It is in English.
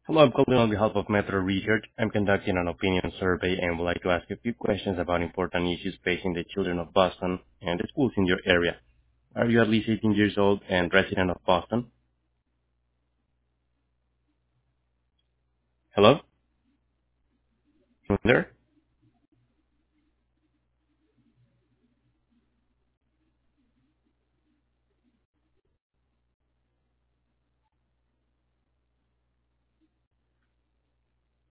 Hello, I'm calling on behalf of Metro Research. I'm conducting an opinion survey and would like to ask a few questions about important issues facing the children of Boston and the schools in your area. Are you at least 18 years old and resident of Boston? Hello? You there?